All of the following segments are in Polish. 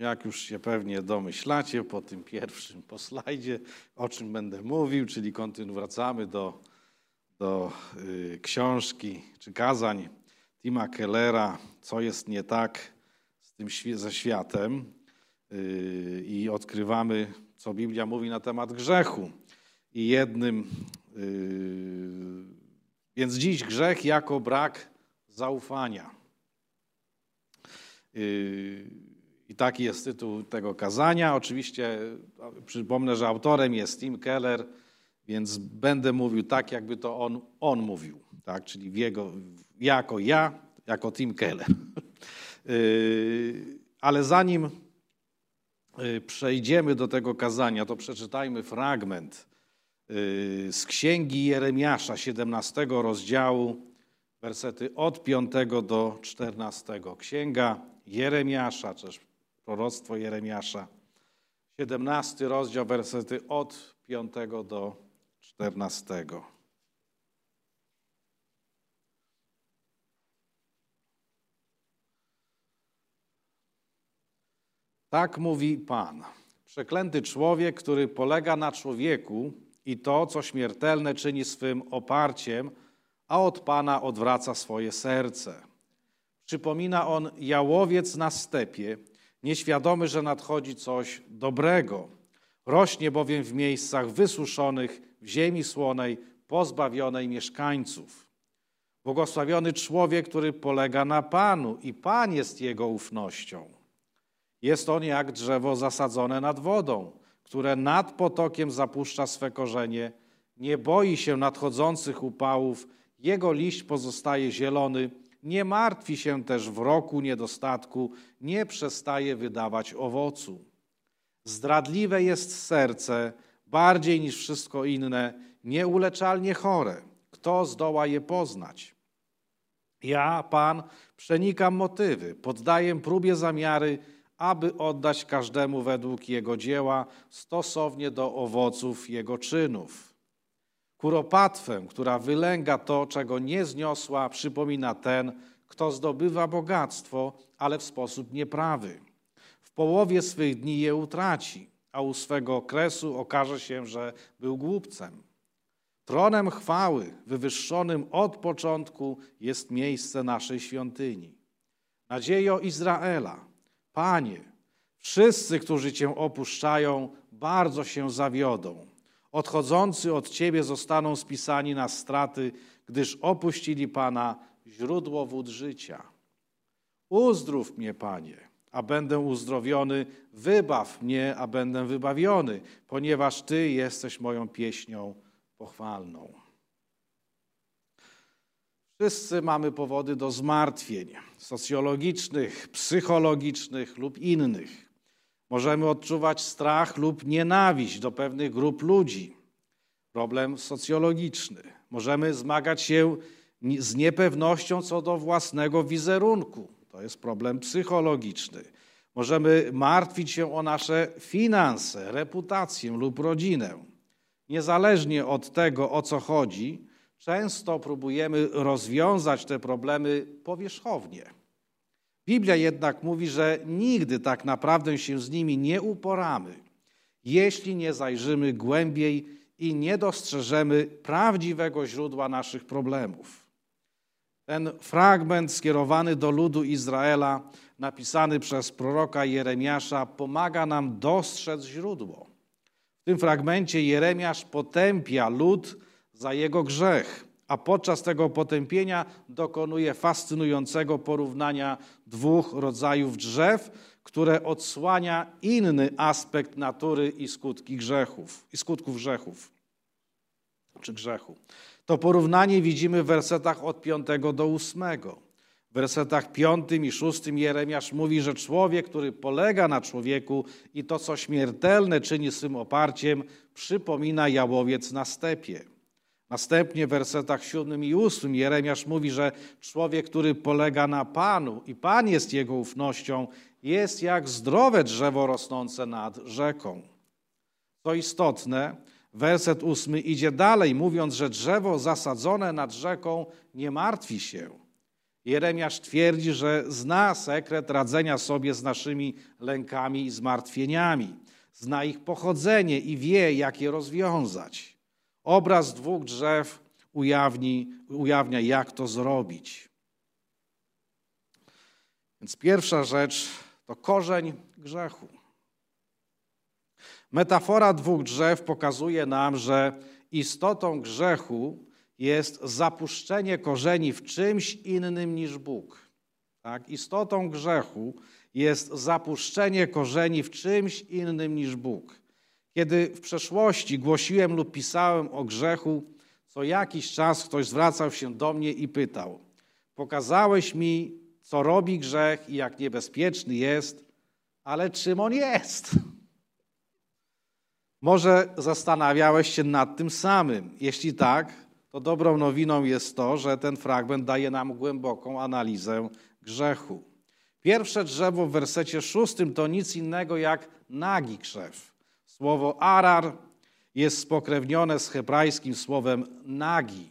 Jak już się pewnie domyślacie po tym pierwszym slajdzie, o czym będę mówił, czyli wracamy do książki czy kazań Tima Kellera, co jest nie tak z tym ze światem i odkrywamy, co Biblia mówi na temat grzechu. I więc dziś grzech jako brak zaufania. I taki jest tytuł tego kazania. Oczywiście przypomnę, że autorem jest Tim Keller, więc będę mówił tak, jakby to on mówił, tak? Czyli jako Tim Keller. Ale zanim przejdziemy do tego kazania, to przeczytajmy fragment z Księgi Jeremiasza, 17 rozdziału, wersety od 5 do 14. Księga Jeremiasza, też proroctwo Jeremiasza, 17 rozdział, wersety od 5 do 14. Tak mówi Pan. Przeklęty człowiek, który polega na człowieku i to, co śmiertelne, czyni swym oparciem, a od Pana odwraca swoje serce. Przypomina on jałowiec na stepie, nieświadomy, że nadchodzi coś dobrego. Rośnie bowiem w miejscach wysuszonych, w ziemi słonej, pozbawionej mieszkańców. Błogosławiony człowiek, który polega na Panu i Pan jest jego ufnością. Jest on jak drzewo zasadzone nad wodą, które nad potokiem zapuszcza swe korzenie, nie boi się nadchodzących upałów, jego liść pozostaje zielony, nie martwi się też w roku niedostatku, nie przestaje wydawać owocu. Zdradliwe jest serce, bardziej niż wszystko inne, nieuleczalnie chore. Kto zdoła je poznać? Ja, Pan, przenikam motywy, poddaję próbie zamiary, aby oddać każdemu według jego dzieła, stosownie do owoców jego czynów. Kuropatwę, która wylęga to, czego nie zniosła, przypomina ten, kto zdobywa bogactwo, ale w sposób nieprawy. W połowie swych dni je utraci, a u swego okresu okaże się, że był głupcem. Tronem chwały, wywyższonym od początku, jest miejsce naszej świątyni. Nadziejo Izraela, Panie, wszyscy, którzy Cię opuszczają, bardzo się zawiodą. Odchodzący od Ciebie zostaną spisani na straty, gdyż opuścili Pana, źródło wód życia. Uzdrów mnie, Panie, a będę uzdrowiony, wybaw mnie, a będę wybawiony, ponieważ Ty jesteś moją pieśnią pochwalną. Wszyscy mamy powody do zmartwień socjologicznych, psychologicznych lub innych. Możemy odczuwać strach lub nienawiść do pewnych grup ludzi. Problem socjologiczny. Możemy zmagać się z niepewnością co do własnego wizerunku. To jest problem psychologiczny. Możemy martwić się o nasze finanse, reputację lub rodzinę. Niezależnie od tego, o co chodzi, często próbujemy rozwiązać te problemy powierzchownie. Biblia jednak mówi, że nigdy tak naprawdę się z nimi nie uporamy, jeśli nie zajrzymy głębiej i nie dostrzeżemy prawdziwego źródła naszych problemów. Ten fragment skierowany do ludu Izraela, napisany przez proroka Jeremiasza, pomaga nam dostrzec źródło. W tym fragmencie Jeremiasz potępia lud za jego grzech, a podczas tego potępienia dokonuje fascynującego porównania dwóch rodzajów drzew, które odsłania inny aspekt natury i skutków grzechów, czy grzechu. To porównanie widzimy w wersetach od 5 do 8. W wersetach 5 i 6 Jeremiasz mówi, że człowiek, który polega na człowieku i to, co śmiertelne czyni swym oparciem, przypomina jałowiec na stepie. Następnie w wersetach 7 i 8 Jeremiasz mówi, że człowiek, który polega na Panu i Pan jest jego ufnością, jest jak zdrowe drzewo rosnące nad rzeką. Co istotne, werset 8 idzie dalej, mówiąc, że drzewo zasadzone nad rzeką nie martwi się. Jeremiasz twierdzi, że zna sekret radzenia sobie z naszymi lękami i zmartwieniami. Zna ich pochodzenie i wie, jak je rozwiązać. Obraz dwóch drzew ujawnia, jak to zrobić. Więc pierwsza rzecz to korzeń grzechu. Metafora dwóch drzew pokazuje nam, że istotą grzechu jest zapuszczenie korzeni w czymś innym niż Bóg. Tak? Istotą grzechu jest zapuszczenie korzeni w czymś innym niż Bóg. Kiedy w przeszłości głosiłem lub pisałem o grzechu, co jakiś czas ktoś zwracał się do mnie i pytał: pokazałeś mi, co robi grzech i jak niebezpieczny jest, ale czym on jest? Może zastanawiałeś się nad tym samym. Jeśli tak, to dobrą nowiną jest to, że ten fragment daje nam głęboką analizę grzechu. Pierwsze drzewo w wersecie 6 to nic innego jak nagi krzew. Słowo arar jest spokrewnione z hebrajskim słowem nagi,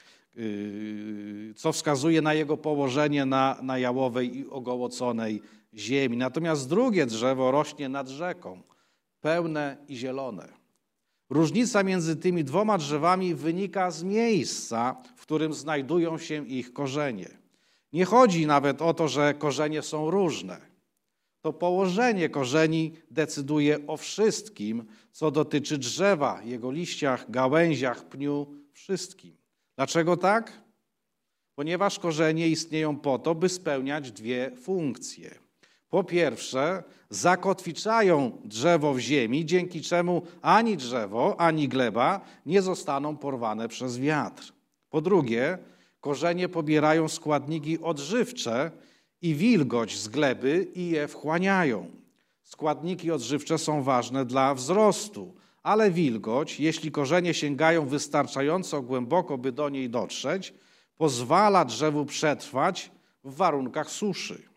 co wskazuje na jego położenie na jałowej i ogołoconej ziemi. Natomiast drugie drzewo rośnie nad rzeką, pełne i zielone. Różnica między tymi dwoma drzewami wynika z miejsca, w którym znajdują się ich korzenie. Nie chodzi nawet o to, że korzenie są różne. To położenie korzeni decyduje o wszystkim, co dotyczy drzewa, jego liściach, gałęziach, pniu, wszystkim. Dlaczego tak? Ponieważ korzenie istnieją po to, by spełniać dwie funkcje. Po pierwsze, zakotwiczają drzewo w ziemi, dzięki czemu ani drzewo, ani gleba nie zostaną porwane przez wiatr. Po drugie, korzenie pobierają składniki odżywcze i wilgoć z gleby i je wchłaniają. Składniki odżywcze są ważne dla wzrostu, ale wilgoć, jeśli korzenie sięgają wystarczająco głęboko, by do niej dotrzeć, pozwala drzewu przetrwać w warunkach suszy.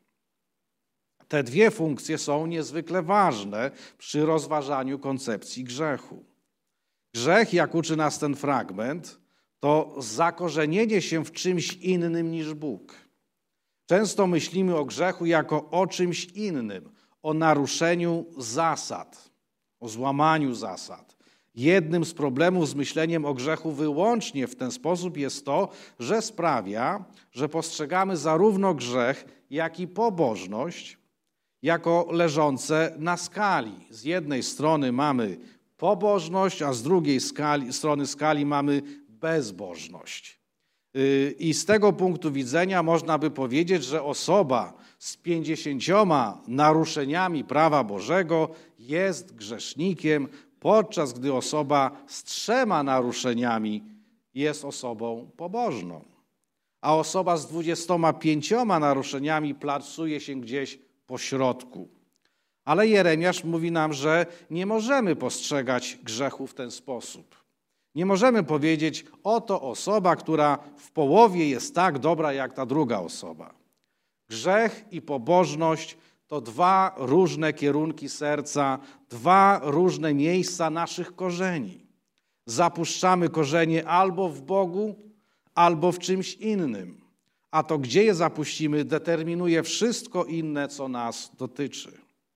Te dwie funkcje są niezwykle ważne przy rozważaniu koncepcji grzechu. Grzech, jak uczy nas ten fragment, to zakorzenienie się w czymś innym niż Bóg. Często myślimy o grzechu jako o czymś innym, o naruszeniu zasad, o złamaniu zasad. Jednym z problemów z myśleniem o grzechu wyłącznie w ten sposób jest to, że sprawia, że postrzegamy zarówno grzech, jak i pobożność jako leżące na skali. Z jednej strony mamy pobożność, a z drugiej strony skali mamy bezbożność. I z tego punktu widzenia można by powiedzieć, że osoba z 50 naruszeniami prawa Bożego jest grzesznikiem, podczas gdy osoba z 3 naruszeniami jest osobą pobożną. A osoba z 25 naruszeniami plasuje się gdzieś po środku. Ale Jeremiasz mówi nam, że nie możemy postrzegać grzechu w ten sposób. Nie możemy powiedzieć, oto osoba, która w połowie jest tak dobra jak ta druga osoba. Grzech i pobożność to 2 różne kierunki serca, 2 różne miejsca naszych korzeni. Zapuszczamy korzenie albo w Bogu, albo w czymś innym. A to, gdzie je zapuścimy, determinuje wszystko inne, co nas dotyczy.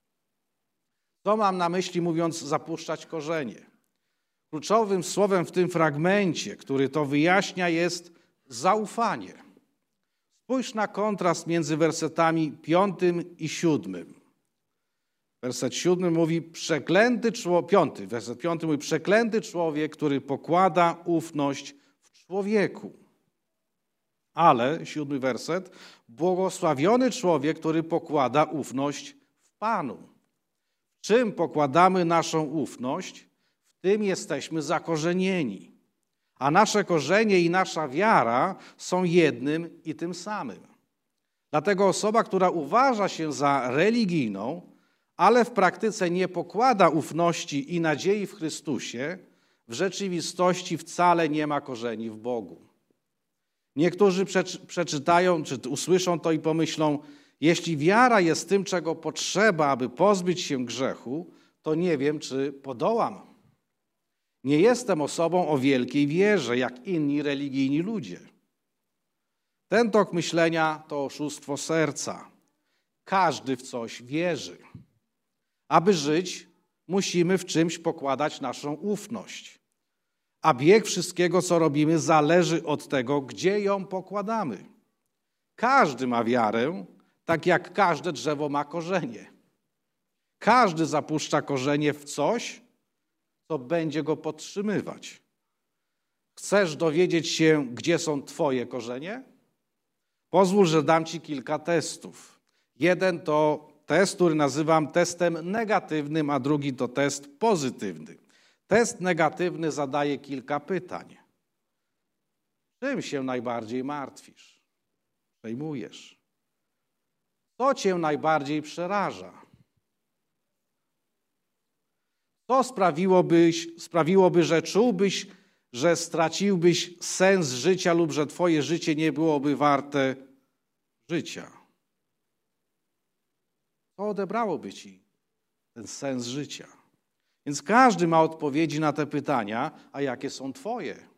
To mam na myśli, mówiąc zapuszczać korzenie. Kluczowym słowem w tym fragmencie, który to wyjaśnia, jest zaufanie. Spójrz na kontrast między wersetami 5 i 7. Werset 7 mówi, werset 5 mówi, przeklęty człowiek, który pokłada ufność w człowieku. Ale, 7 werset, błogosławiony człowiek, który pokłada ufność w Panu. W czym pokładamy naszą ufność, w tym jesteśmy zakorzenieni. A nasze korzenie i nasza wiara są jednym i tym samym. Dlatego osoba, która uważa się za religijną, ale w praktyce nie pokłada ufności i nadziei w Chrystusie, w rzeczywistości wcale nie ma korzeni w Bogu. Niektórzy przeczytają, czy usłyszą to i pomyślą, jeśli wiara jest tym, czego potrzeba, aby pozbyć się grzechu, to nie wiem, czy podołam. Nie jestem osobą o wielkiej wierze, jak inni religijni ludzie. Ten tok myślenia to oszustwo serca. Każdy w coś wierzy. Aby żyć, musimy w czymś pokładać naszą ufność. A bieg wszystkiego, co robimy, zależy od tego, gdzie ją pokładamy. Każdy ma wiarę, tak jak każde drzewo ma korzenie. Każdy zapuszcza korzenie w coś, co będzie go podtrzymywać. Chcesz dowiedzieć się, gdzie są twoje korzenie? Pozwól, że dam ci kilka testów. Jeden to test, który nazywam testem negatywnym, a drugi to test pozytywny. Test negatywny zadaje kilka pytań. Czym się najbardziej martwisz? Przejmujesz? Co cię najbardziej przeraża? Co sprawiłoby, że czułbyś, że straciłbyś sens życia lub że twoje życie nie byłoby warte życia? Co odebrałoby ci ten sens życia? Więc każdy ma odpowiedzi na te pytania, a jakie są twoje?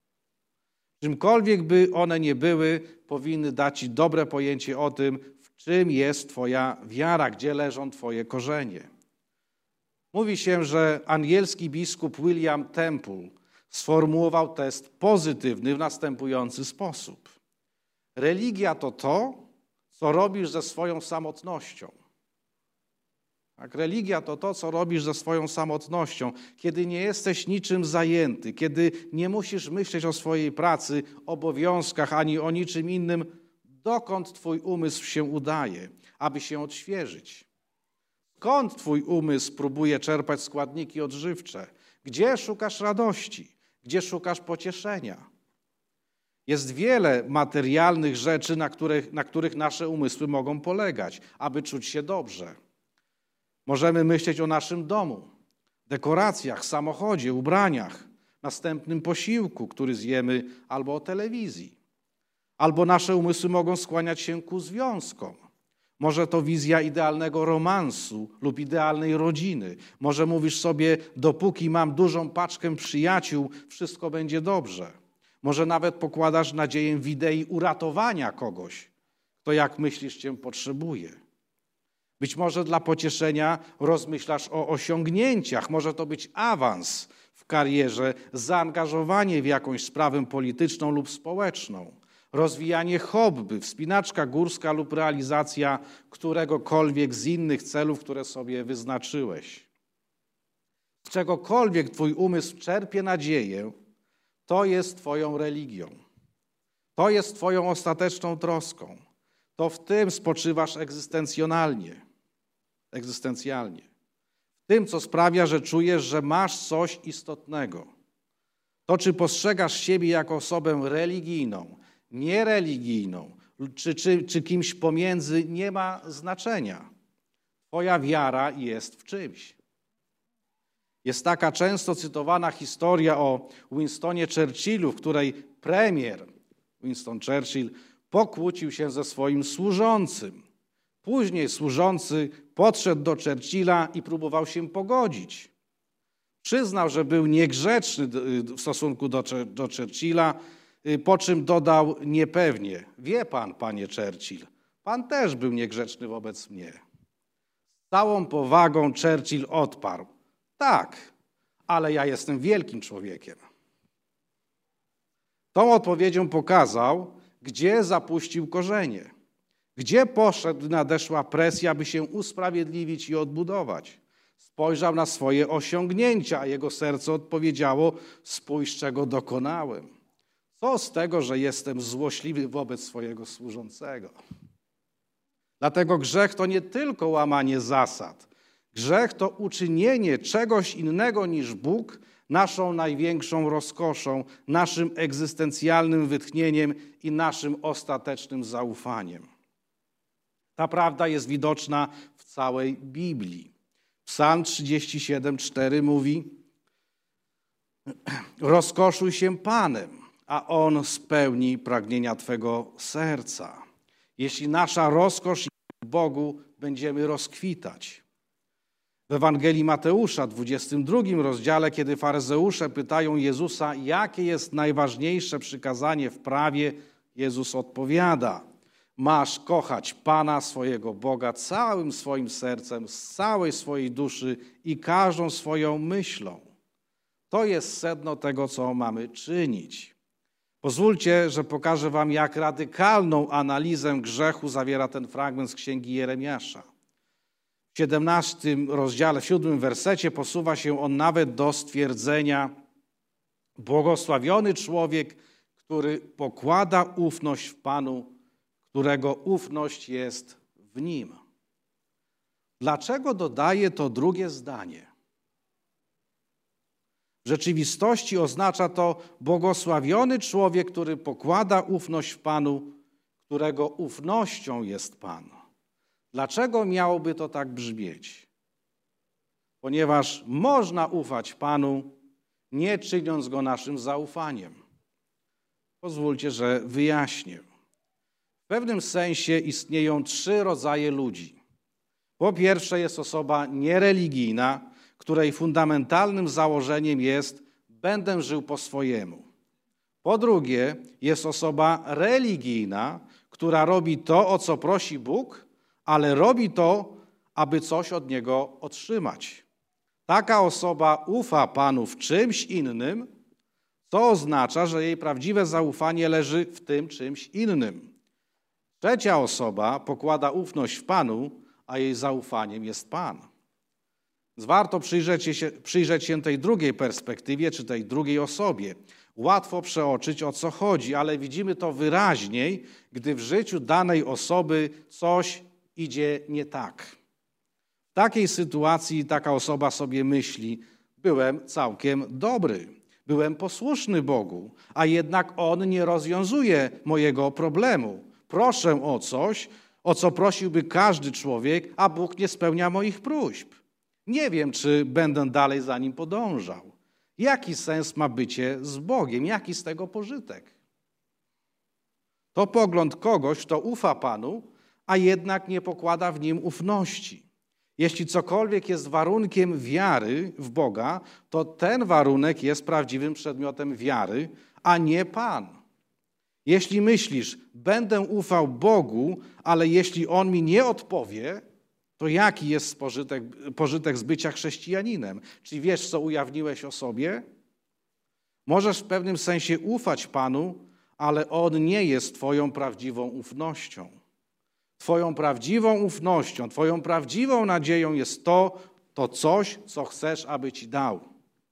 Czymkolwiek by one nie były, powinny dać ci dobre pojęcie o tym, w czym jest twoja wiara, gdzie leżą twoje korzenie. Mówi się, że angielski biskup William Temple sformułował test pozytywny w następujący sposób. Religia to to, co robisz ze swoją samotnością. Tak, religia to to, co robisz ze swoją samotnością, kiedy nie jesteś niczym zajęty, kiedy nie musisz myśleć o swojej pracy, obowiązkach, ani o niczym innym, dokąd twój umysł się udaje, aby się odświeżyć. Skąd twój umysł próbuje czerpać składniki odżywcze? Gdzie szukasz radości? Gdzie szukasz pocieszenia? Jest wiele materialnych rzeczy, na których nasze umysły mogą polegać, aby czuć się dobrze. Możemy myśleć o naszym domu, dekoracjach, samochodzie, ubraniach, następnym posiłku, który zjemy, albo o telewizji. Albo nasze umysły mogą skłaniać się ku związkom. Może to wizja idealnego romansu lub idealnej rodziny. Może mówisz sobie, dopóki mam dużą paczkę przyjaciół, wszystko będzie dobrze. Może nawet pokładasz nadzieję w idei uratowania kogoś, kto jak myślisz cię potrzebuje. Być może dla pocieszenia rozmyślasz o osiągnięciach. Może to być awans w karierze, zaangażowanie w jakąś sprawę polityczną lub społeczną, rozwijanie hobby, wspinaczka górska lub realizacja któregokolwiek z innych celów, które sobie wyznaczyłeś. Z czegokolwiek twój umysł czerpie nadzieję, to jest twoją religią. To jest twoją ostateczną troską. To w tym spoczywasz egzystencjalnie. W tym, co sprawia, że czujesz, że masz coś istotnego. To, czy postrzegasz siebie jako osobę religijną, niereligijną, czy kimś pomiędzy, nie ma znaczenia. Twoja wiara jest w czymś. Jest taka często cytowana historia o Winstonie Churchillu, w której premier Winston Churchill pokłócił się ze swoim służącym. Później służący podszedł do Churchilla i próbował się pogodzić. Przyznał, że był niegrzeczny w stosunku do Churchilla, po czym dodał niepewnie: wie pan, panie Churchill, pan też był niegrzeczny wobec mnie. Z całą powagą Churchill odparł: tak, ale ja jestem wielkim człowiekiem. Tą odpowiedzią pokazał, gdzie zapuścił korzenie, gdzie poszedł, gdy nadeszła presja, by się usprawiedliwić i odbudować. Spojrzał na swoje osiągnięcia, a jego serce odpowiedziało: spójrz, czego dokonałem. Co z tego, że jestem złośliwy wobec swojego służącego? Dlatego grzech to nie tylko łamanie zasad. Grzech to uczynienie czegoś innego niż Bóg naszą największą rozkoszą, naszym egzystencjalnym wytchnieniem i naszym ostatecznym zaufaniem. Ta prawda jest widoczna w całej Biblii. Psalm 37:4 mówi: rozkoszuj się Panem, a On spełni pragnienia twego serca. Jeśli nasza rozkosz jest w Bogu, będziemy rozkwitać. W Ewangelii Mateusza, 22 rozdziale, kiedy faryzeusze pytają Jezusa, jakie jest najważniejsze przykazanie w prawie, Jezus odpowiada: masz kochać Pana swojego Boga całym swoim sercem, z całej swojej duszy i każdą swoją myślą. To jest sedno tego, co mamy czynić. Pozwólcie, że pokażę wam, jak radykalną analizę grzechu zawiera ten fragment z Księgi Jeremiasza. W 17 rozdziale, w 7 wersecie posuwa się on nawet do stwierdzenia: błogosławiony człowiek, który pokłada ufność w Panu, którego ufność jest w Nim. Dlaczego dodaje to drugie zdanie? W rzeczywistości oznacza to błogosławiony człowiek, który pokłada ufność w Panu, którego ufnością jest Pan. Dlaczego miałoby to tak brzmieć? Ponieważ można ufać Panu, nie czyniąc Go naszym zaufaniem. Pozwólcie, że wyjaśnię. W pewnym sensie istnieją 3 rodzaje ludzi. Po pierwsze jest osoba niereligijna, której fundamentalnym założeniem jest: będę żył po swojemu. Po drugie jest osoba religijna, która robi to, o co prosi Bóg, ale robi to, aby coś od Niego otrzymać. Taka osoba ufa Panu w czymś innym, co oznacza, że jej prawdziwe zaufanie leży w tym czymś innym. Trzecia osoba pokłada ufność w Panu, a jej zaufaniem jest Pan. Więc warto przyjrzeć się tej drugiej perspektywie, czy tej drugiej osobie. Łatwo przeoczyć, o co chodzi, ale widzimy to wyraźniej, gdy w życiu danej osoby coś idzie nie tak. W takiej sytuacji taka osoba sobie myśli: byłem całkiem dobry, byłem posłuszny Bogu, a jednak On nie rozwiązuje mojego problemu. Proszę o coś, o co prosiłby każdy człowiek, a Bóg nie spełnia moich próśb. Nie wiem, czy będę dalej za Nim podążał. Jaki sens ma bycie z Bogiem? Jaki z tego pożytek? To pogląd kogoś, kto ufa Panu, a jednak nie pokłada w Nim ufności. Jeśli cokolwiek jest warunkiem wiary w Boga, to ten warunek jest prawdziwym przedmiotem wiary, a nie Pan. Jeśli myślisz: będę ufał Bogu, ale jeśli On mi nie odpowie, to jaki jest pożytek z bycia chrześcijaninem? Czy wiesz, co ujawniłeś o sobie? Możesz w pewnym sensie ufać Panu, ale On nie jest twoją prawdziwą ufnością. Twoją prawdziwą ufnością, twoją prawdziwą nadzieją jest to coś, co chcesz, aby ci dał.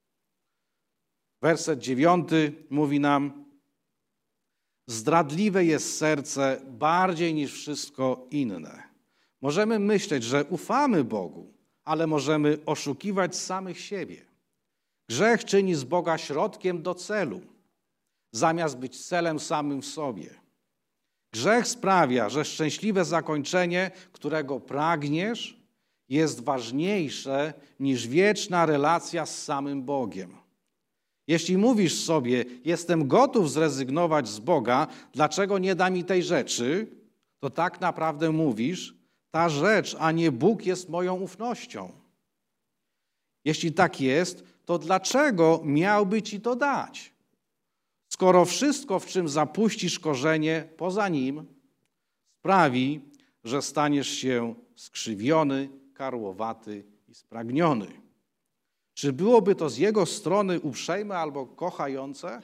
Werset 9 mówi nam: zdradliwe jest serce bardziej niż wszystko inne. Możemy myśleć, że ufamy Bogu, ale możemy oszukiwać samych siebie. Grzech czyni z Boga środkiem do celu, zamiast być celem samym w sobie. Grzech sprawia, że szczęśliwe zakończenie, którego pragniesz, jest ważniejsze niż wieczna relacja z samym Bogiem. Jeśli mówisz sobie: jestem gotów zrezygnować z Boga, dlaczego nie da mi tej rzeczy, to tak naprawdę mówisz: ta rzecz, a nie Bóg jest moją ufnością. Jeśli tak jest, to dlaczego miałby ci to dać? Skoro wszystko, w czym zapuścisz korzenie poza Nim, sprawi, że staniesz się skrzywiony, karłowaty i spragniony. Czy byłoby to z Jego strony uprzejme albo kochające?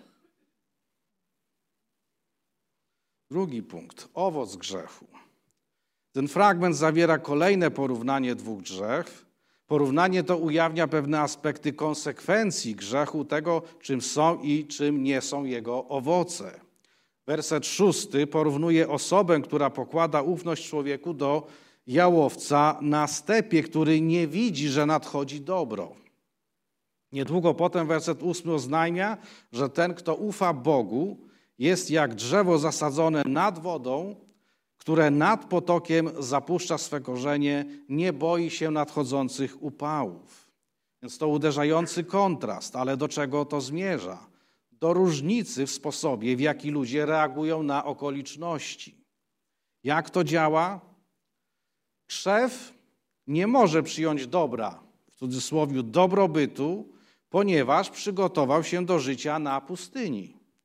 Drugi punkt. Owoc grzechu. Ten fragment zawiera kolejne porównanie 2 grzechów. Porównanie to ujawnia pewne aspekty konsekwencji grzechu, tego, czym są i czym nie są jego owoce. Werset 6 porównuje osobę, która pokłada ufność człowieku, do jałowca na stepie, który nie widzi, że nadchodzi dobro. Niedługo potem werset 8 oznajmia, że ten, kto ufa Bogu, jest jak drzewo zasadzone nad wodą, które nad potokiem zapuszcza swe korzenie, nie boi się nadchodzących upałów. Więc to uderzający kontrast, ale do czego to zmierza? Do różnicy w sposobie, w jaki ludzie reagują na okoliczności. Jak to działa? Krzew nie może przyjąć dobra, w cudzysłowie dobrobytu, ponieważ przygotował się do życia na pustyni.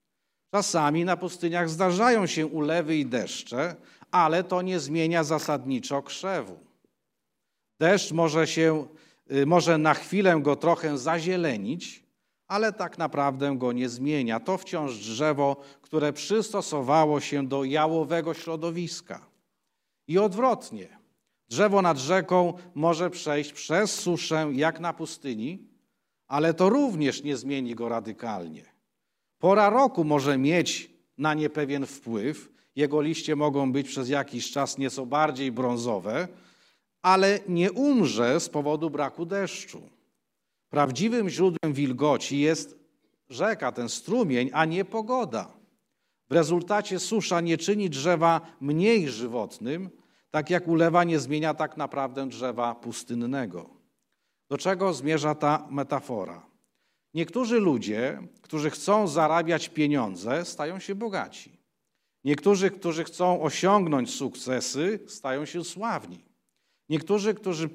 Czasami na pustyniach zdarzają się ulewy i deszcze, ale to nie zmienia zasadniczo krzewu. Deszcz może na chwilę go trochę zazielenić, ale tak naprawdę go nie zmienia. To wciąż drzewo, które przystosowało się do jałowego środowiska. I odwrotnie. Drzewo nad rzeką może przejść przez suszę jak na pustyni, ale to również nie zmieni go radykalnie. Pora roku może mieć na nie pewien wpływ. Jego liście mogą być przez jakiś czas nieco bardziej brązowe, ale nie umrze z powodu braku deszczu. Prawdziwym źródłem wilgoci jest rzeka, ten strumień, a nie pogoda. W rezultacie susza nie czyni drzewa mniej żywotnym, tak jak ulewa nie zmienia tak naprawdę drzewa pustynnego. Do czego zmierza ta metafora? Niektórzy ludzie, którzy chcą zarabiać pieniądze, stają się bogaci. Niektórzy, którzy chcą osiągnąć sukcesy, stają się sławni. Niektórzy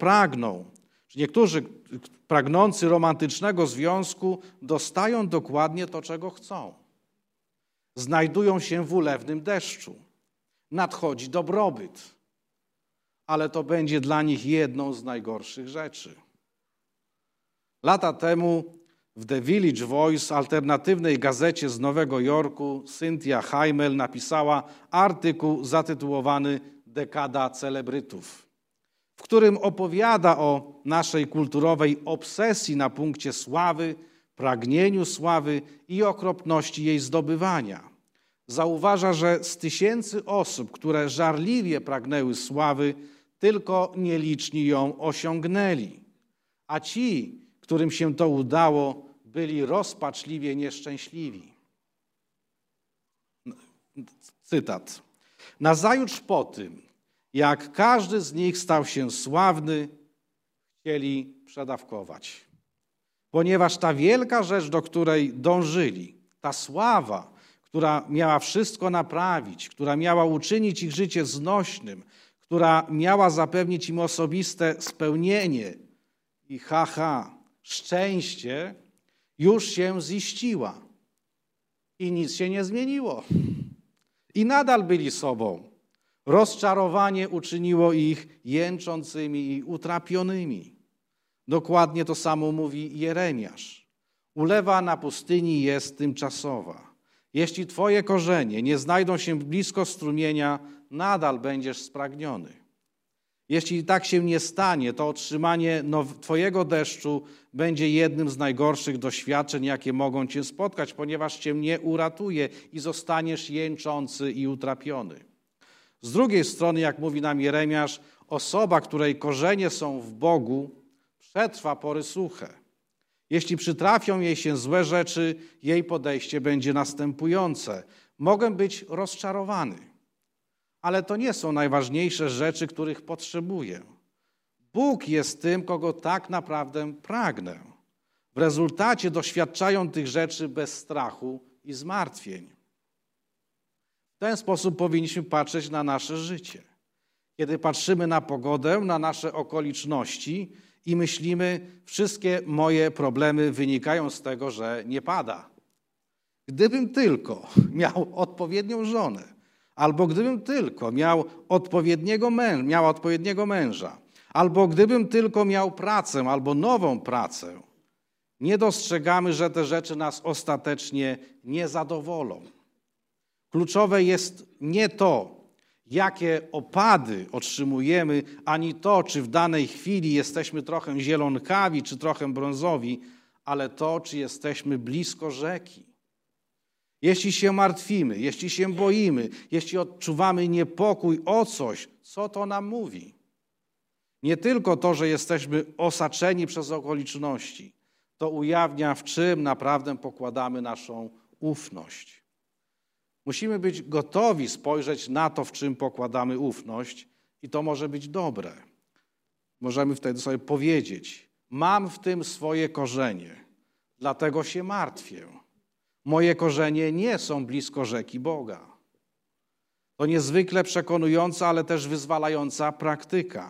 pragnący romantycznego związku dostają dokładnie to, czego chcą. Znajdują się w ulewnym deszczu. Nadchodzi dobrobyt. Ale to będzie dla nich jedną z najgorszych rzeczy. Lata temu w The Village Voice, alternatywnej gazecie z Nowego Jorku, Cynthia Heimel napisała artykuł zatytułowany „Dekada celebrytów”, w którym opowiada o naszej kulturowej obsesji na punkcie sławy, pragnieniu sławy i okropności jej zdobywania. Zauważa, że z 1000 osób, które żarliwie pragnęły sławy, tylko nieliczni ją osiągnęli, a ci, którym się to udało, byli rozpaczliwie nieszczęśliwi. Cytat. Nazajutrz po tym, jak każdy z nich stał się sławny, chcieli przedawkować. Ponieważ ta wielka rzecz, do której dążyli, ta sława, która miała wszystko naprawić, która miała uczynić ich życie znośnym, która miała zapewnić im osobiste spełnienie i szczęście, już się ziściła. I nic się nie zmieniło. I nadal byli sobą. Rozczarowanie uczyniło ich jęczącymi i utrapionymi. Dokładnie to samo mówi Jeremiasz. Ulewa na pustyni jest tymczasowa. Jeśli twoje korzenie nie znajdą się blisko strumienia, nadal będziesz spragniony. Jeśli tak się nie stanie, to otrzymanie twojego deszczu będzie jednym z najgorszych doświadczeń, jakie mogą cię spotkać, ponieważ cię nie uratuje i zostaniesz jęczący i utrapiony. Z drugiej strony, jak mówi nam Jeremiasz, osoba, której korzenie są w Bogu, przetrwa pory suche. Jeśli przytrafią jej się złe rzeczy, jej podejście będzie następujące. Mogę być rozczarowany, ale to nie są najważniejsze rzeczy, których potrzebuję. Bóg jest tym, kogo tak naprawdę pragnę. W rezultacie doświadczają tych rzeczy bez strachu i zmartwień. W ten sposób powinniśmy patrzeć na nasze życie. Kiedy patrzymy na pogodę, na nasze okoliczności i myślimy, wszystkie moje problemy wynikają z tego, że nie pada. Gdybym tylko miał odpowiednią żonę, albo gdybym tylko miała odpowiedniego męża, albo gdybym tylko miał pracę, albo nową pracę, nie dostrzegamy, że te rzeczy nas ostatecznie nie zadowolą. Kluczowe jest nie to, jakie opady otrzymujemy, ani to, czy w danej chwili jesteśmy trochę zielonkawi, czy trochę brązowi, ale to, czy jesteśmy blisko rzeki. Jeśli się martwimy, jeśli się boimy, jeśli odczuwamy niepokój o coś, co to nam mówi? Nie tylko to, że jesteśmy osaczeni przez okoliczności, to ujawnia, w czym naprawdę pokładamy naszą ufność. Musimy być gotowi spojrzeć na to, w czym pokładamy ufność i to może być dobre. Możemy wtedy sobie powiedzieć, mam w tym swoje korzenie, dlatego się martwię. Moje korzenie nie są blisko rzeki Boga. To niezwykle przekonująca, ale też wyzwalająca praktyka.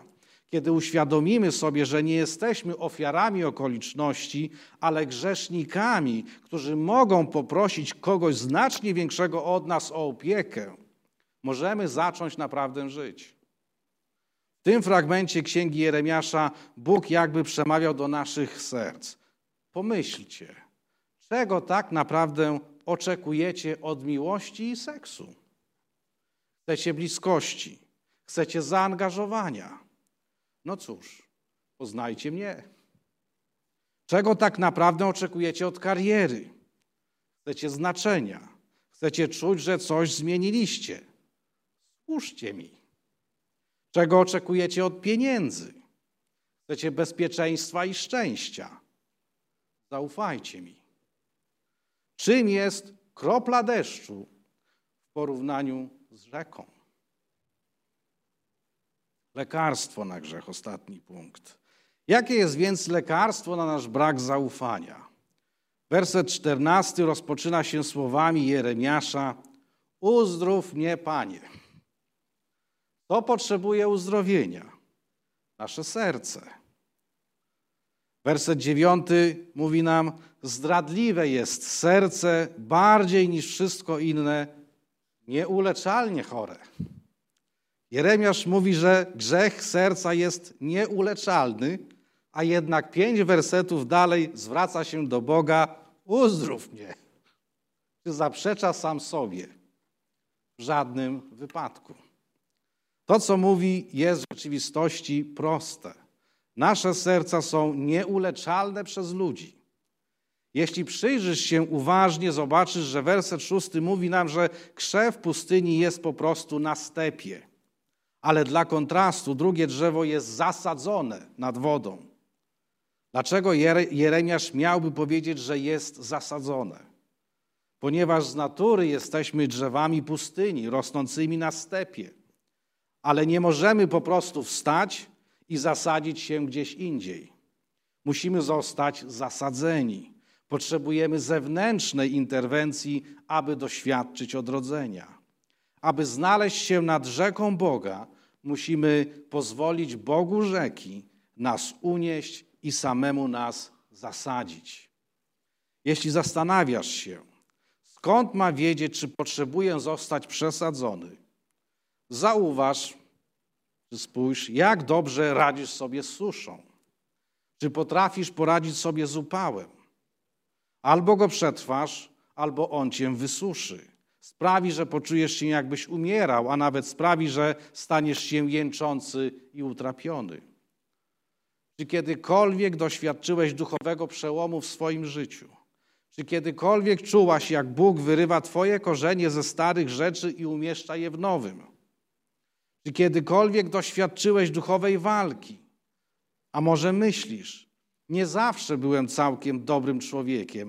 kiedy uświadomimy sobie, że nie jesteśmy ofiarami okoliczności, ale grzesznikami, którzy mogą poprosić kogoś znacznie większego od nas o opiekę, możemy zacząć naprawdę żyć. W tym fragmencie Księgi Jeremiasza Bóg jakby przemawiał do naszych serc. Pomyślcie, czego tak naprawdę oczekujecie od miłości i seksu? Chcecie bliskości, chcecie zaangażowania. No cóż, poznajcie mnie. Czego tak naprawdę oczekujecie od kariery? Chcecie znaczenia, chcecie czuć, że coś zmieniliście. Służcie mi. Czego oczekujecie od pieniędzy? Chcecie bezpieczeństwa i szczęścia. Zaufajcie mi. Czym jest kropla deszczu w porównaniu z rzeką? Lekarstwo na grzech, ostatni punkt. Jakie jest więc lekarstwo na nasz brak zaufania? Werset 14 rozpoczyna się słowami Jeremiasza: uzdrów mnie, Panie. Kto potrzebuje uzdrowienia? Nasze serce. Werset 9 mówi nam: zdradliwe jest serce bardziej niż wszystko inne, nieuleczalnie chore. Jeremiasz mówi, że grzech serca jest nieuleczalny, a jednak 5 wersetów dalej zwraca się do Boga: uzdrów mnie. Czy zaprzecza sam sobie? W żadnym wypadku. To, co mówi, jest w rzeczywistości proste. Nasze serca są nieuleczalne przez ludzi. Jeśli przyjrzysz się uważnie, zobaczysz, że werset 6 mówi nam, że krzew pustyni jest po prostu na stepie. Ale dla kontrastu drugie drzewo jest zasadzone nad wodą. Dlaczego Jeremiasz miałby powiedzieć, że jest zasadzone? Ponieważ z natury jesteśmy drzewami pustyni, rosnącymi na stepie. Ale nie możemy po prostu wstać i zasadzić się gdzieś indziej. Musimy zostać zasadzeni. Potrzebujemy zewnętrznej interwencji, aby doświadczyć odrodzenia. Aby znaleźć się nad rzeką Boga, musimy pozwolić Bogu rzeki nas unieść i samemu nas zasadzić. Jeśli zastanawiasz się, skąd ma wiedzieć, czy potrzebuję zostać przesadzony, zauważ, czy spójrz, jak dobrze radzisz sobie z suszą. Czy potrafisz poradzić sobie z upałem? Albo go przetrwasz, albo on cię wysuszy. Sprawi, że poczujesz się, jakbyś umierał, a nawet sprawi, że staniesz się jęczący i utrapiony. Czy kiedykolwiek doświadczyłeś duchowego przełomu w swoim życiu? Czy kiedykolwiek czułaś, jak Bóg wyrywa twoje korzenie ze starych rzeczy i umieszcza je w nowym? Czy kiedykolwiek doświadczyłeś duchowej walki? A może myślisz, nie zawsze byłem całkiem dobrym człowiekiem.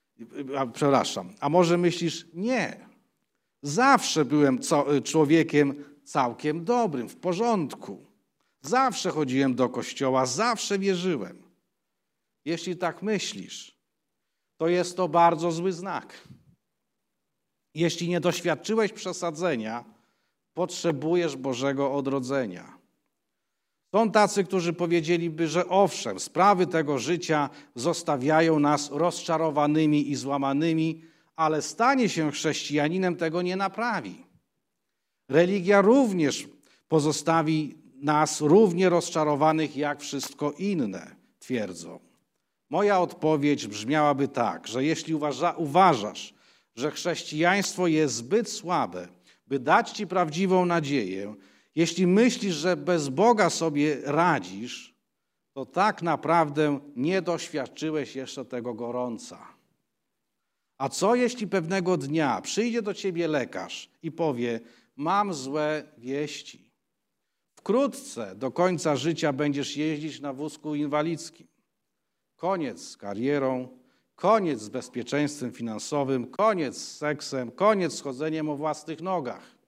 A może myślisz, nie, zawsze byłem człowiekiem całkiem dobrym, w porządku. Zawsze chodziłem do kościoła, zawsze wierzyłem. Jeśli tak myślisz, to jest to bardzo zły znak. Jeśli nie doświadczyłeś przesadzenia, potrzebujesz Bożego odrodzenia. Są tacy, którzy powiedzieliby, że owszem, sprawy tego życia zostawiają nas rozczarowanymi i złamanymi, ale stanie się chrześcijaninem tego nie naprawi. Religia również pozostawi nas równie rozczarowanych jak wszystko inne, twierdzą. Moja odpowiedź brzmiałaby tak, że jeśli uważasz, że chrześcijaństwo jest zbyt słabe, by dać ci prawdziwą nadzieję, jeśli myślisz, że bez Boga sobie radzisz, to tak naprawdę nie doświadczyłeś jeszcze tego gorąca. A co jeśli pewnego dnia przyjdzie do ciebie lekarz i powie: mam złe wieści. Wkrótce do końca życia będziesz jeździć na wózku inwalidzkim. Koniec z karierą, koniec z bezpieczeństwem finansowym, koniec z seksem, koniec z chodzeniem o własnych nogach.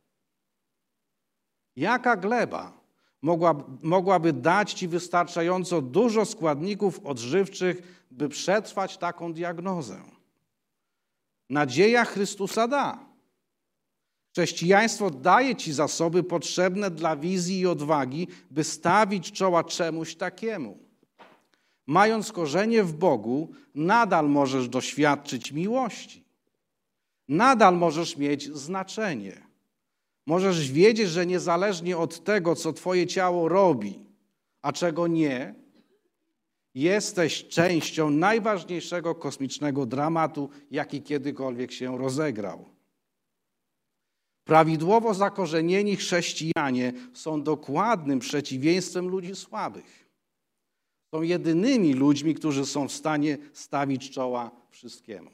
Jaka gleba mogłaby dać ci wystarczająco dużo składników odżywczych, by przetrwać taką diagnozę? Nadzieja Chrystusa da. Chrześcijaństwo daje ci zasoby potrzebne dla wizji i odwagi, by stawić czoła czemuś takiemu. Mając korzenie w Bogu, nadal możesz doświadczyć miłości. Nadal możesz mieć znaczenie. Możesz wiedzieć, że niezależnie od tego, co twoje ciało robi, a czego nie, jesteś częścią najważniejszego kosmicznego dramatu, jaki kiedykolwiek się rozegrał. Prawidłowo zakorzenieni chrześcijanie są dokładnym przeciwieństwem ludzi słabych. Są jedynymi ludźmi, którzy są w stanie stawić czoła wszystkiemu.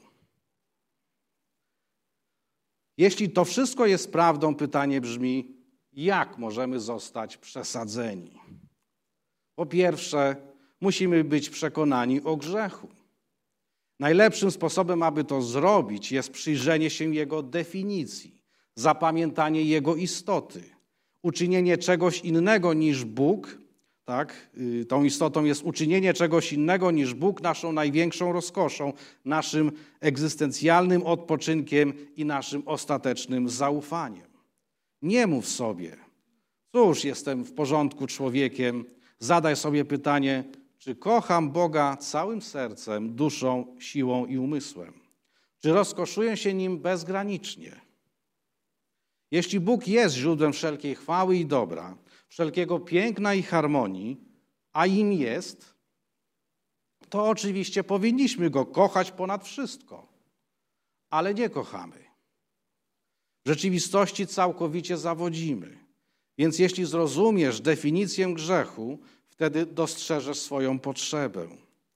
Jeśli to wszystko jest prawdą, pytanie brzmi, jak możemy zostać przesadzeni? Po pierwsze, musimy być przekonani o grzechu. Najlepszym sposobem, aby to zrobić, jest przyjrzenie się jego definicji, zapamiętanie jego istoty, uczynienie czegoś innego niż Bóg. Tak? Tą istotą jest uczynienie czegoś innego niż Bóg naszą największą rozkoszą, naszym egzystencjalnym odpoczynkiem i naszym ostatecznym zaufaniem. Nie mów sobie, cóż, jestem w porządku człowiekiem. Zadaj sobie pytanie, czy kocham Boga całym sercem, duszą, siłą i umysłem? Czy rozkoszuję się Nim bezgranicznie? Jeśli Bóg jest źródłem wszelkiej chwały i dobra, wszelkiego piękna i harmonii, a im jest, to oczywiście powinniśmy Go kochać ponad wszystko, ale nie kochamy. W rzeczywistości całkowicie zawodzimy. Więc jeśli zrozumiesz definicję grzechu, wtedy dostrzeżesz swoją potrzebę.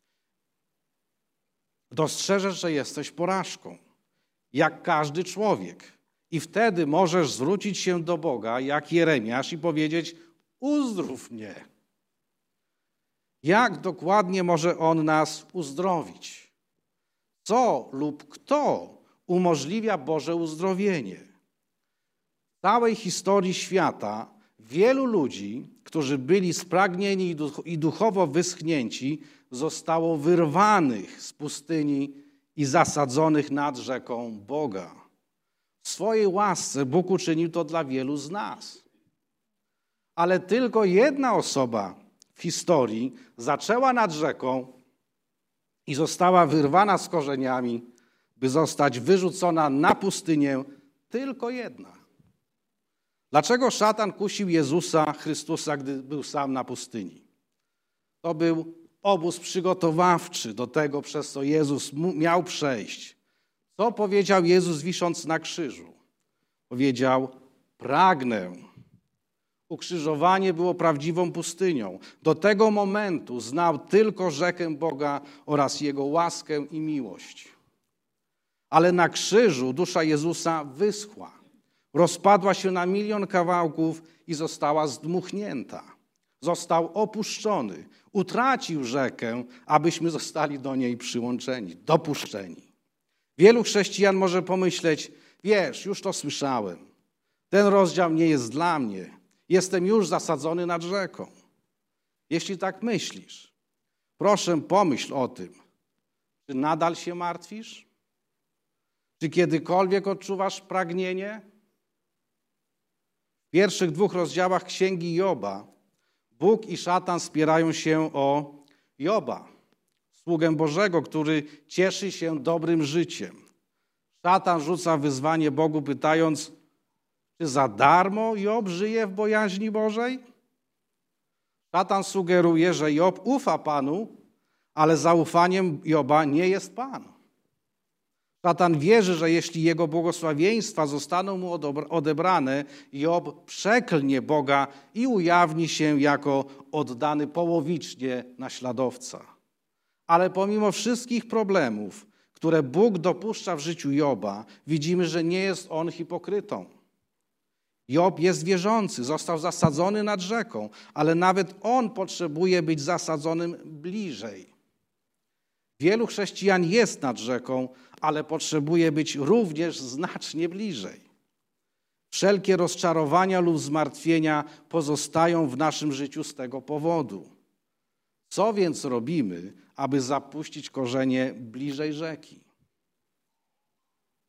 Dostrzeżesz, że jesteś porażką, jak każdy człowiek. I wtedy możesz zwrócić się do Boga, jak Jeremiasz, i powiedzieć: uzdrów mnie. Jak dokładnie może On nas uzdrowić? Co lub kto umożliwia Boże uzdrowienie? W całej historii świata wielu ludzi, którzy byli spragnieni i duchowo wyschnięci, zostało wyrwanych z pustyni i zasadzonych nad rzeką Boga. W swojej łasce Bóg uczynił to dla wielu z nas. Ale tylko jedna osoba w historii zaczęła nad rzeką i została wyrwana z korzeniami, by zostać wyrzucona na pustynię. Tylko jedna. Dlaczego szatan kusił Jezusa Chrystusa, gdy był sam na pustyni? To był obóz przygotowawczy do tego, przez co Jezus miał przejść. Co powiedział Jezus, wisząc na krzyżu? Powiedział: pragnę. Ukrzyżowanie było prawdziwą pustynią. Do tego momentu znał tylko rzekę Boga oraz Jego łaskę i miłość. Ale na krzyżu dusza Jezusa wyschła. Rozpadła się na 1 000 000 kawałków i została zdmuchnięta. Został opuszczony. Utracił rzekę, abyśmy zostali do niej przyłączeni, dopuszczeni. Wielu chrześcijan może pomyśleć: wiesz, już to słyszałem. Ten rozdział nie jest dla mnie. Jestem już zasadzony nad rzeką. Jeśli tak myślisz, proszę pomyśl o tym. Czy nadal się martwisz? Czy kiedykolwiek odczuwasz pragnienie? W pierwszych 2 rozdziałach Księgi Joba Bóg i szatan spierają się o Joba, sługę Bożego, który cieszy się dobrym życiem. Szatan rzuca wyzwanie Bogu, pytając: czy za darmo Job żyje w bojaźni Bożej? Szatan sugeruje, że Job ufa Panu, ale zaufaniem Joba nie jest Pan. Szatan wierzy, że jeśli jego błogosławieństwa zostaną mu odebrane, Job przeklnie Boga i ujawni się jako oddany połowicznie naśladowca. Ale pomimo wszystkich problemów, które Bóg dopuszcza w życiu Joba, widzimy, że nie jest on hipokrytą. Job jest wierzący, został zasadzony nad rzeką, ale nawet on potrzebuje być zasadzonym bliżej. Wielu chrześcijan jest nad rzeką, ale potrzebuje być również znacznie bliżej. Wszelkie rozczarowania lub zmartwienia pozostają w naszym życiu z tego powodu. Co więc robimy, aby zapuścić korzenie bliżej rzeki?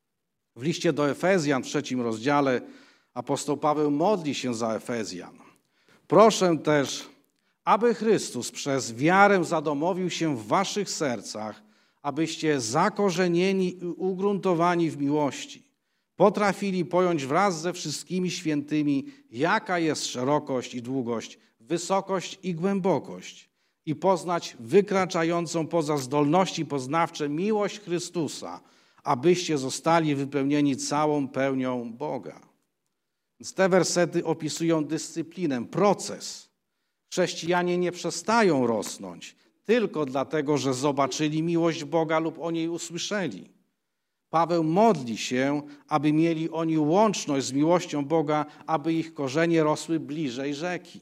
W liście do Efezjan w 3 rozdziale apostoł Paweł modli się za Efezjan. Proszę też, aby Chrystus przez wiarę zadomowił się w waszych sercach, abyście zakorzenieni i ugruntowani w miłości potrafili pojąć wraz ze wszystkimi świętymi, jaka jest szerokość i długość, wysokość i głębokość i poznać wykraczającą poza zdolności poznawcze miłość Chrystusa, abyście zostali wypełnieni całą pełnią Boga. Więc te wersety opisują dyscyplinę, proces. Chrześcijanie nie przestają rosnąć tylko dlatego, że zobaczyli miłość Boga lub o niej usłyszeli. Paweł modli się, aby mieli oni łączność z miłością Boga, aby ich korzenie rosły bliżej rzeki.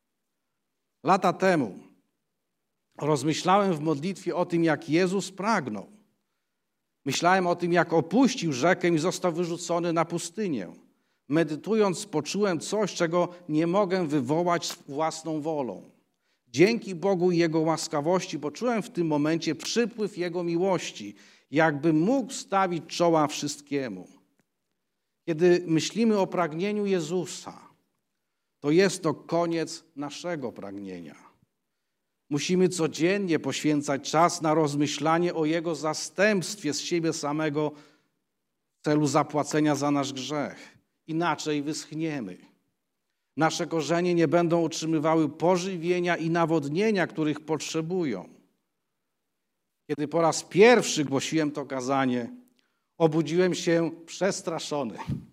Lata temu rozmyślałem w modlitwie o tym, jak Jezus pragnął. Myślałem o tym, jak opuścił rzekę i został wyrzucony na pustynię. Medytując, poczułem coś, czego nie mogę wywołać własną wolą. Dzięki Bogu i Jego łaskawości poczułem w tym momencie przypływ Jego miłości, jakby mógł stawić czoła wszystkiemu. Kiedy myślimy o pragnieniu Jezusa, to jest to koniec naszego pragnienia. Musimy codziennie poświęcać czas na rozmyślanie o Jego zastępstwie z siebie samego w celu zapłacenia za nasz grzech. Inaczej wyschniemy. Nasze korzenie nie będą otrzymywały pożywienia i nawodnienia, których potrzebują. Kiedy po raz pierwszy głosiłem to kazanie, obudziłem się przestraszony.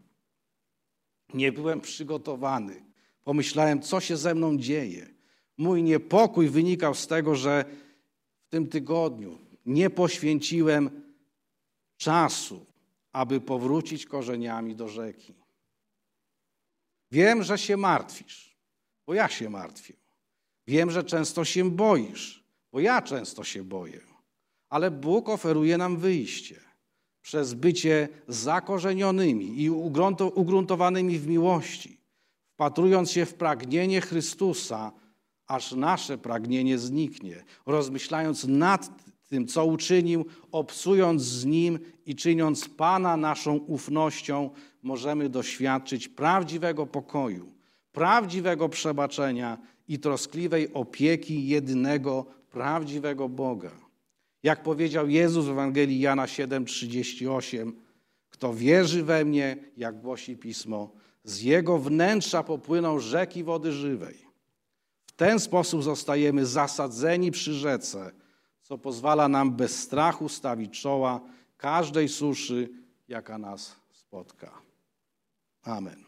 Nie byłem przygotowany. Pomyślałem, co się ze mną dzieje. Mój niepokój wynikał z tego, że w tym tygodniu nie poświęciłem czasu, aby powrócić korzeniami do rzeki. Wiem, że się martwisz, bo ja się martwię. Wiem, że często się boisz, bo ja często się boję. Ale Bóg oferuje nam wyjście przez bycie zakorzenionymi i ugruntowanymi w miłości, wpatrując się w pragnienie Chrystusa, aż nasze pragnienie zniknie, rozmyślając nad tym, co uczynił, obcując z Nim i czyniąc Pana naszą ufnością, możemy doświadczyć prawdziwego pokoju, prawdziwego przebaczenia i troskliwej opieki jedynego, prawdziwego Boga. Jak powiedział Jezus w Ewangelii Jana 7:38, kto wierzy we mnie, jak głosi Pismo, z jego wnętrza popłyną rzeki wody żywej. W ten sposób zostajemy zasadzeni przy rzece, co pozwala nam bez strachu stawić czoła każdej suszy, jaka nas spotka. Amen.